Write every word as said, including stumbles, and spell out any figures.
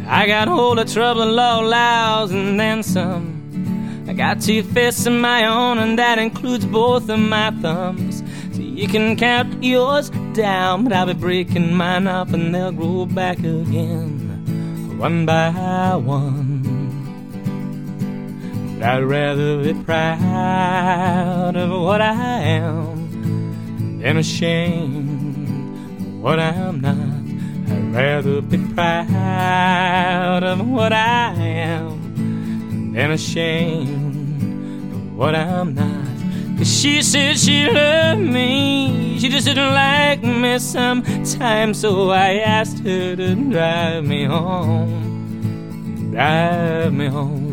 I got hold of trouble, law allows, and then some. I got two fists of my own, and that includes both of my thumbs. So you can count yours down, but I'll be breaking mine up, and they'll grow back again, one by one. But I'd rather be proud of what I am than ashamed of what I'm not. I'd rather be proud of what I am than ashamed of what I'm not. 'Cause she said she loved me, she just didn't like me sometimes. So I asked her to drive me home, drive me home.